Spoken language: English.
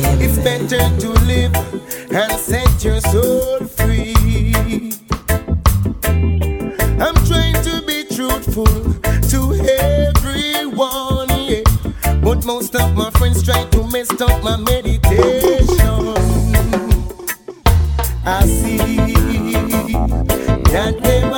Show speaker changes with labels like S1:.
S1: It's better to live and set your soul free. I'm trying to be truthful to everyone, yeah. But most of my friends try to mess up my meditation. I see that there